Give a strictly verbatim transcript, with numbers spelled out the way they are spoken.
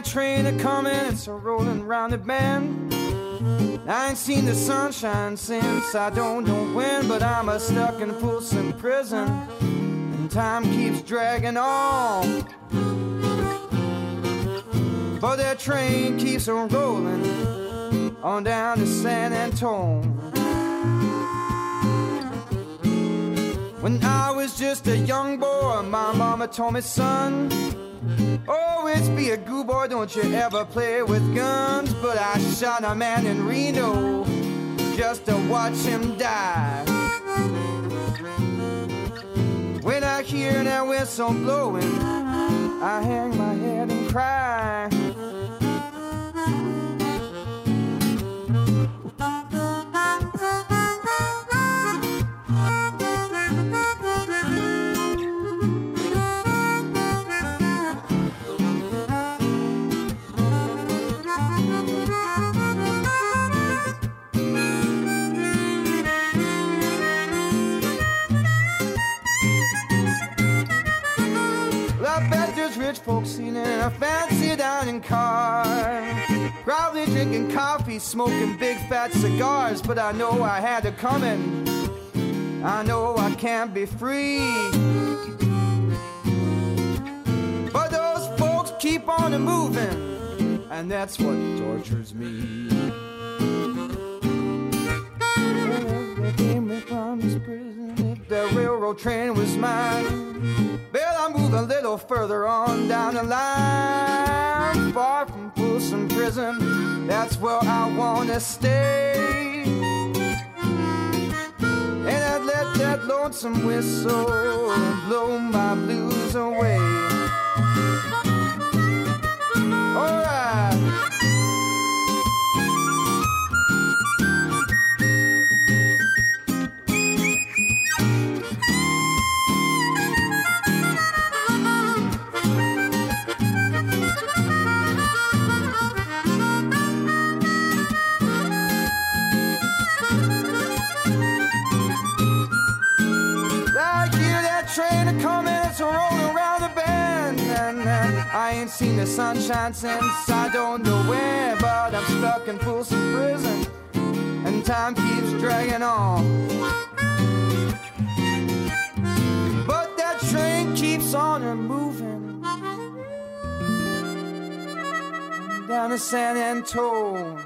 train a-comin', it's a-rollin' round the bend. I ain't seen the sunshine since I don't know when, but I'm a stuck in Folsom Prison, and time keeps dragging on. But that train keeps on rolling on down to San Antone. When I was just a young boy, my mama told me, son, always be a good boy, don't you ever play with guns. But I shot a man in Reno just to watch him die. When I hear that whistle blowing, I hang my head and cry. Rich folks in a fancy dining car, probably drinking coffee, smoking big fat cigars. But I know I had to come in, I know I can't be free. But those folks keep on moving, and that's what tortures me. They came me from this prison, if the railroad train was mine, well, I move a little further on down the line, far from Folsom Prison, that's where I wanna stay. And I'd let that lonesome whistle blow my blues away. Alright. Train a-comin', it's a-rollin' around the bend, and, and I ain't seen the sunshine since I don't know when. But I'm stuck in Folsom Prison, and time keeps dragging on. But that train keeps on a-moving down to San Antone.